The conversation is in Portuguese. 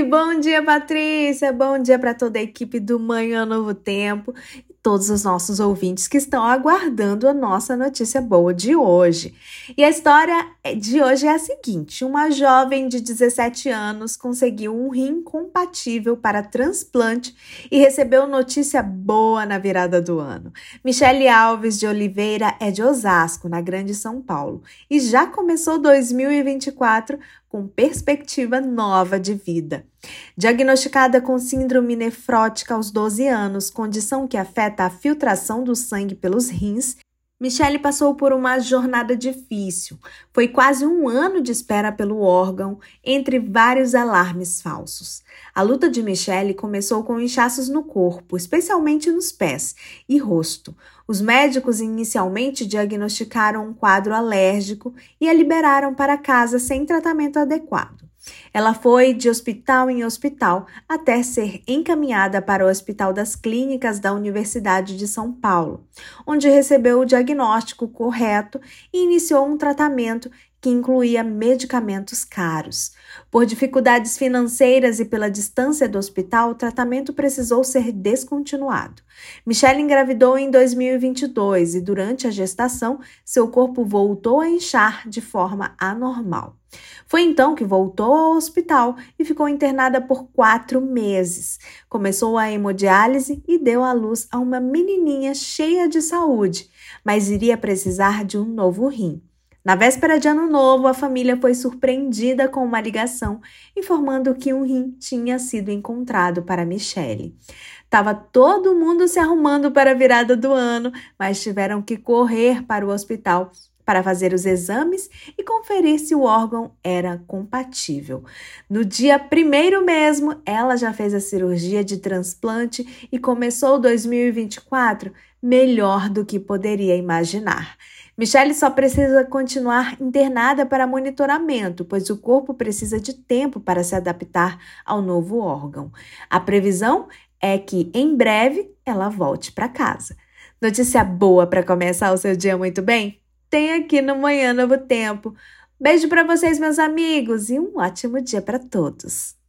bom dia, Patrícia! Bom dia para toda a equipe do Manhã Novo Tempo e todos os nossos ouvintes que estão aguardando a nossa notícia boa de hoje. E a história de hoje é a seguinte: uma jovem de 17 anos conseguiu um rim compatível para transplante e recebeu notícia boa na virada do ano. Michele Alves de Oliveira é de Osasco, na Grande São Paulo, e já começou 2024 com perspectiva nova de vida. Diagnosticada com síndrome nefrótica aos 12 anos, condição que afeta a filtração do sangue pelos rins, Michele passou por uma jornada difícil. Foi quase um ano de espera pelo órgão, entre vários alarmes falsos. A luta de Michele começou com inchaços no corpo, especialmente nos pés e rosto. Os médicos inicialmente diagnosticaram um quadro alérgico e a liberaram para casa sem tratamento adequado. Ela foi de hospital em hospital até ser encaminhada para o Hospital das Clínicas da Universidade de São Paulo, onde recebeu o diagnóstico correto e iniciou um tratamento que incluía medicamentos caros. Por dificuldades financeiras e pela distância do hospital, o tratamento precisou ser descontinuado. Michele engravidou em 2022 e, durante a gestação, seu corpo voltou a inchar de forma anormal. Foi então que voltou ao hospital e ficou internada por 4 meses. Começou a hemodiálise e deu à luz a uma menininha cheia de saúde, mas iria precisar de um novo rim. Na véspera de Ano Novo, a família foi surpreendida com uma ligação informando que um rim tinha sido encontrado para Michele. Tava todo mundo se arrumando para a virada do ano, mas tiveram que correr para o hospital para fazer os exames e conferir se o órgão era compatível. No dia 1º mesmo, ela já fez a cirurgia de transplante e começou 2024 melhor do que poderia imaginar. Michele só precisa continuar internada para monitoramento, pois o corpo precisa de tempo para se adaptar ao novo órgão. A previsão é que, em breve, ela volte para casa. Notícia boa para começar o seu dia muito bem? Tem aqui no Manhã Novo Tempo. Beijo para vocês, meus amigos, e um ótimo dia para todos.